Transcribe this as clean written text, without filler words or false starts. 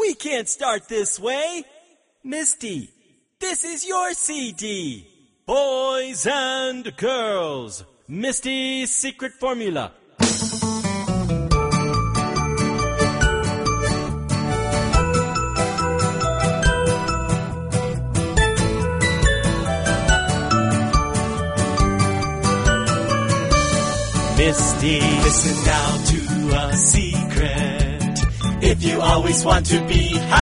We can't start this way. Misty, this is your CD. Boys and girls, Misty's secret formula. Misty, listen now to a secret. If you always want to be